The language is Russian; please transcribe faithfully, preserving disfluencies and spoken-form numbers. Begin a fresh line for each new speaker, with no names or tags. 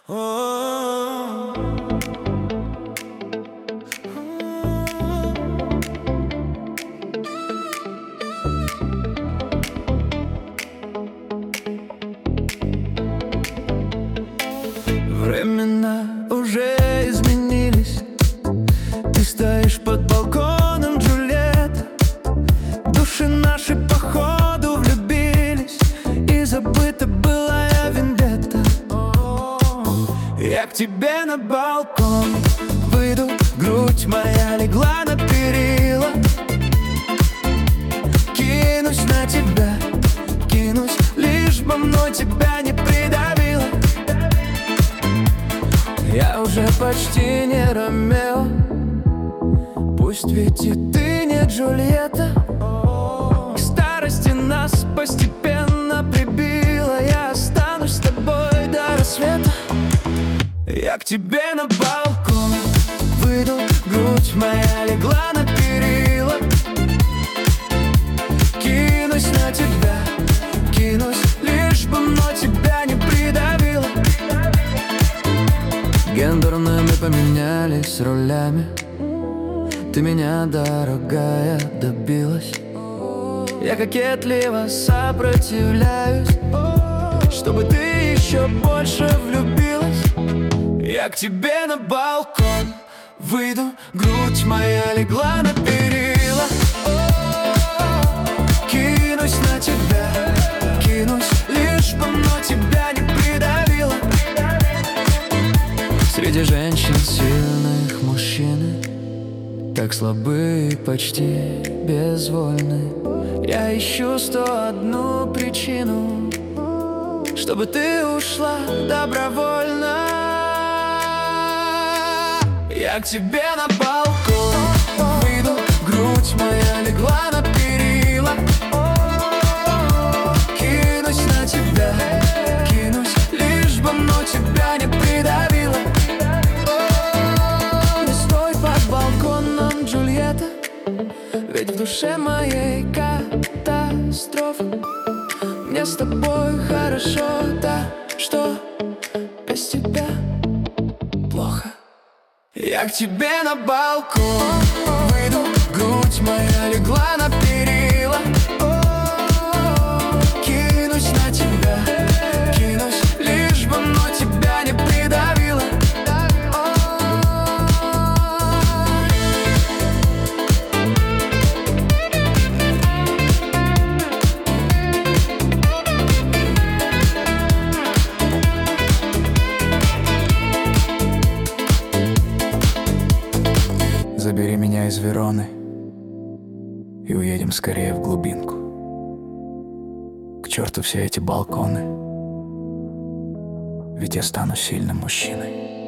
Времена уже изменились. Ты стоишь под балконом, Джульетта. Души наши походу влюбились, и забыта былая вендетта. Я к тебе на балкон выйду, грудь моя легла на перила. Кинусь на тебя, кинусь, лишь бы мной тебя не придавило. Я уже почти не Ромео, пусть ведь и ты не Джульетта. К старости нас постепенно прибило. Я останусь с тобой до рассвета. Я к тебе на балкон выйду, грудь моя легла на перила. Кинусь на тебя, кинусь, лишь бы мной тебя не придавило. Гендерно мы поменялись ролями. Ты меня, дорогая, добилась. Я кокетливо сопротивляюсь, чтобы ты еще больше влюбилась. Я к тебе на балкон выйду, грудь моя легла на перила. Кинусь на тебя, кинусь, лишь бы мной тебя не придавило. Среди женщин сильных мужчины так слабы и почти безвольны. Я ищу сто одну причину, чтобы ты ушла добровольно. Я к тебе на балкон выйду, грудь моя легла на перила. Кинусь на тебя, кинусь, лишь бы мной тебя не придавило. Не стой под балконом, Джульетта, ведь в душе моей катастрофа. Мне с тобой хорошо, да, что без тебя плохо. Я к тебе на балкон выйду, грудь моя легла на перила. Кинусь на тебя, кинусь, лишь бы мной тебя не придавило. Забери меня из Вероны и уедем скорее в глубинку. К черту все эти балконы, ведь я стану сильным мужчиной.